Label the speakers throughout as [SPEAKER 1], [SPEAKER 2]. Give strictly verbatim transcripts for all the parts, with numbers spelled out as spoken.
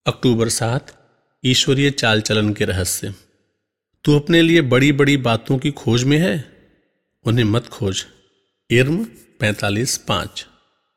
[SPEAKER 1] अक्टूबर सात, ईश्वरीय चाल चलन के रहस्य। तू अपने लिए बड़ी बड़ी बातों की खोज में है, उन्हें मत खोज। इर्म पैंतालीस पाँच।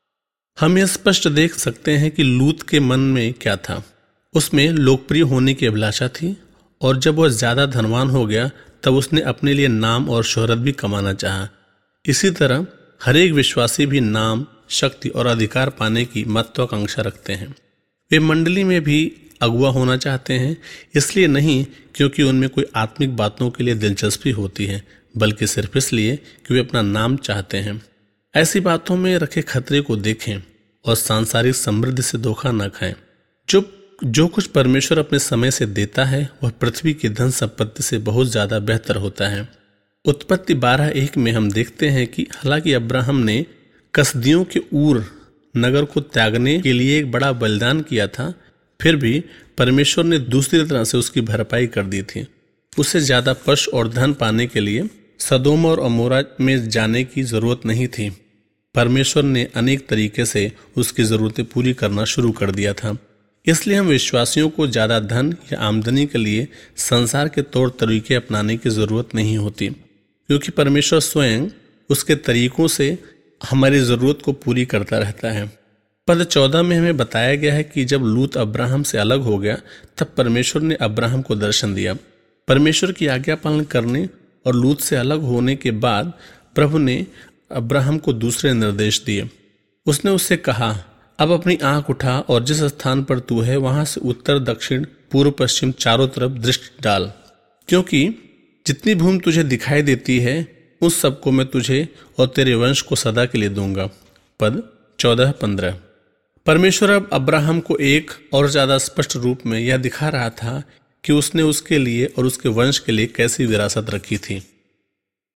[SPEAKER 1] हम यह स्पष्ट देख सकते हैं कि लूत के मन में क्या था। उसमें लोकप्रिय होने की अभिलाषा थी, और जब वह ज्यादा धनवान हो गया तब उसने अपने लिए नाम और शोहरत भी कमाना चाहा। इसी तरह हर एक विश्वासी भी नाम, शक्ति और अधिकार पाने की महत्वाकांक्षा रखते हैं। वे मंडली में भी अगुवा होना चाहते हैं, इसलिए नहीं क्योंकि उनमें कोई आत्मिक बातों के लिए दिलचस्पी होती है, बल्कि सिर्फ इसलिए कि वे अपना नाम चाहते हैं। ऐसी बातों में रखे खतरे को देखें और सांसारिक समृद्धि से धोखा न खाएं। जो जो कुछ परमेश्वर अपने समय से देता है वह पृथ्वी की धन संपत्ति से बहुत ज्यादा बेहतर होता है। उत्पत्ति बारह एक में हम देखते हैं कि हालांकि अब्राहम ने कसदियों के ऊर नगर को त्यागने के लिए एक बड़ा बलिदान किया था, फिर भी परमेश्वर ने दूसरी तरह से उसकी भरपाई कर दी थी। उसे ज्यादा पश और धन पाने के लिए सदोम और अमोरा में जाने की जरूरत नहीं थी। परमेश्वर ने अनेक तरीके से उसकी जरूरतें पूरी करना शुरू कर दिया था। इसलिए हम विश्वासियों को ज्यादा धन या आमदनी के लिए संसार के तौर तरीके अपनाने की जरूरत नहीं होती, क्योंकि परमेश्वर स्वयं उसके तरीकों से हमारी जरूरत को पूरी करता रहता है। पद चौदह में हमें बताया गया है कि जब लूत अब्राहम से अलग हो गया तब परमेश्वर ने अब्राहम को दर्शन दिया। परमेश्वर की आज्ञा पालन करने और लूत से अलग होने के बाद प्रभु ने अब्राहम को दूसरे निर्देश दिए। उसने उससे कहा, अब अपनी आंख उठा और जिस स्थान पर तू है वहां से उत्तर, दक्षिण, पूर्व, पश्चिम चारों तरफ दृष्टि डाल, क्योंकि जितनी भूमि तुझे दिखाई देती है उस सबको मैं तुझे और तेरे वंश को सदा के लिए दूंगा। पद चौदह पंद्रह। परमेश्वर अब अब्राहम को एक और ज्यादा स्पष्ट रूप में यह दिखा रहा था कि उसने उसके लिए और उसके वंश के लिए कैसी विरासत रखी थी।